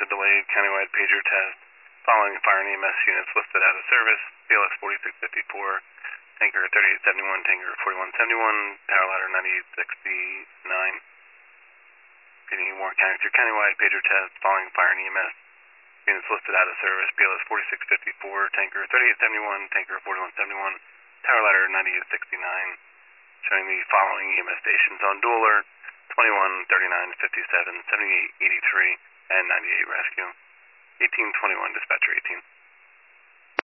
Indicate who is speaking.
Speaker 1: a delayed countywide pager test following fire and EMS units listed out of service. BLS 4654, tanker 3871, tanker 4171, power ladder 9869. Getting more countywide pager test following fire and EMS units listed out of service. BLS 4654, tanker 3871, tanker 4171, power ladder 9869. Showing the following EMS stations on dual alert: 21, 39, 57, 78, 83, and 98 rescue. 1821, dispatcher 18.